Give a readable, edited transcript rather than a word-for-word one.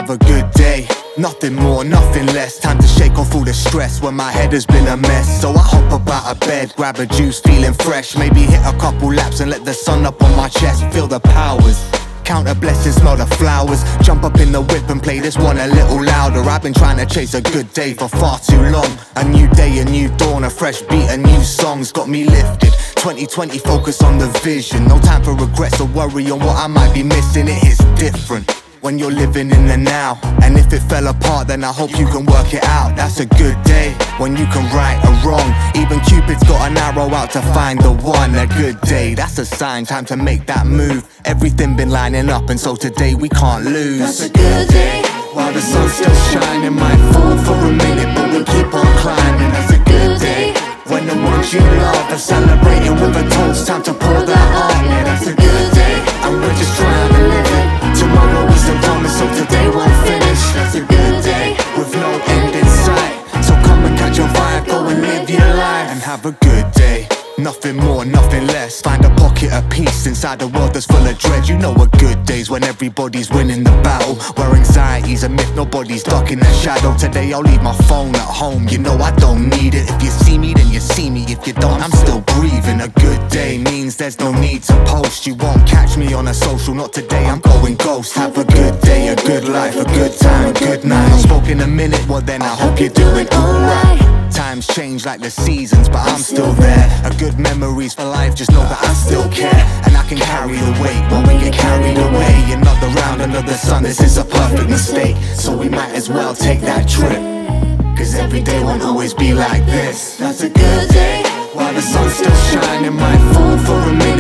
have a good day. Nothing more, nothing less. Time to shake off all the stress when my head has been a mess. So I hop up out of bed, grab a juice, feeling fresh. Maybe hit a couple laps and let the sun up on my chest. Feel the powers, count the blessings, smell the flowers. Jump up in the whip and play this one a little louder. I've been trying to chase a good day for far too long. A new day, a new dawn, a fresh beat, a new song's got me lifted. 2020, focus on the vision. No time for regrets or worry on what I might be missing. It hits different when you're living in the now. And if it fell apart, then I hope you can work it out. That's a good day when you can right a wrong. Even Cupid's got an arrow out to find the one. A good day, that's a sign, time to make that move. Everything been lining up and so today we can't lose. That's a good day. While the sun's still shining, might fall for a minute, but we'll keep on climbing. That's a good day when the ones you love are celebrating with a toast. Time to pour that on. Yeah, that's a good day, and we're just trying to live it. Tomorrow isn't promised, so today won't finish. That's a good day with no end in sight. So come and catch your vibe, go and live your life and have a good day. Nothing more, nothing less. Find a pocket of peace inside a world that's full of dread. You know a good day's when everybody's winning the battle, where anxiety's a myth, nobody's stuck in the shadow. Today I'll leave my phone at home, you know I don't need it. If you see me, then you see me. If you don't, I'm still breathing. A good day means there's no need to post. You won't catch me on a social, not today, I'm going ghost. Have a good day, a good life, a good time, a good night. Not spoke in a minute, well then I hope you're doing alright. Times change like the seasons, but I'm still there. A good memories for life, just know that I still care. And I can carry the weight when we get carried away. Another round under the sun, this is a perfect mistake. So we might as well take that trip, cause every day won't always be like this. That's a good day, while the sun's still shining, might fall for a minute.